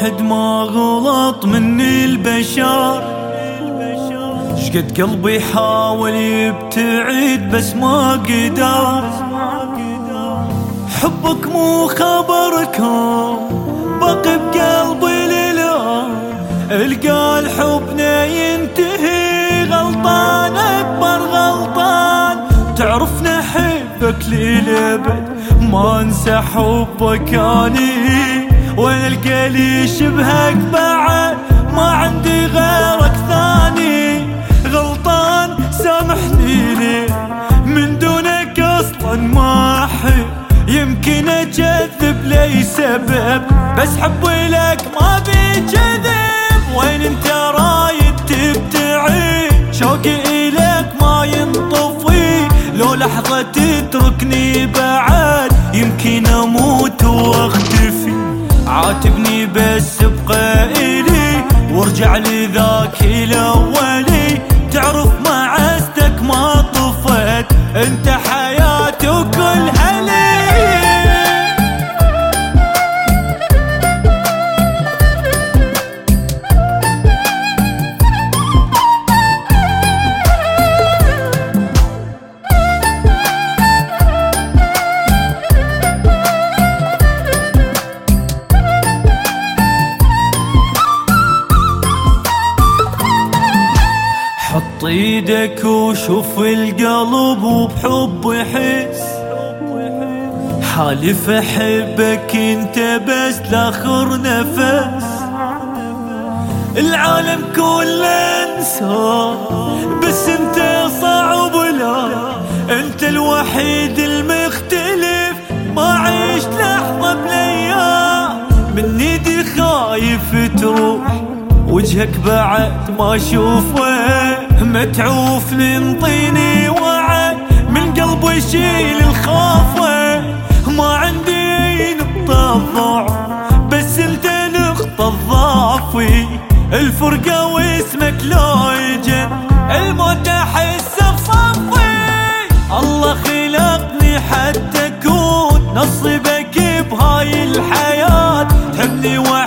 واحد ما غلط مني البشر، شقد قلبي يحاول يبتعد بس ما قدر. حبك مو خبركم بقي بقلبي لله، القى حبنا ينتهي غلطان اكبر غلطان. تعرفنا حبك للابد ما انسى حبك اني، وانا القى لي شبهك بعد ما عندي غيرك ثاني. غلطان سامحني ليه من دونك اصلا ما احب، يمكن اجذب لي سبب بس حبي لك ما بيجذب. وين انت رايد تبتعد شوقي اليك ما ينطفي، لو لحظة تتركني بعد يمكن اموت واختفي. عاتبني بس ابقى الي وارجع لذاك الاولي، تعرف معزتك ما طفت انت حياتي وكلها لي. حط ايدك وشوف القلب وبحب يحس، حالف احبك انت بس لاخر نفس. العالم كله انسى بس انت صعب لا، انت الوحيد المختلف ما عشت لحظة بالايام. من ايدي خايف تروح وجهك بعد ما اشوفه، متعوف لنطيني وعد من قلبي يشيل الخوف. ما عندي نقطة ضعف بس انت نقطة ضعفي، الفرقة واسمك لو يجن الموت احسه بصفي. الله خلقني حتى اكون نصيبك بهاي الحياة، تحبني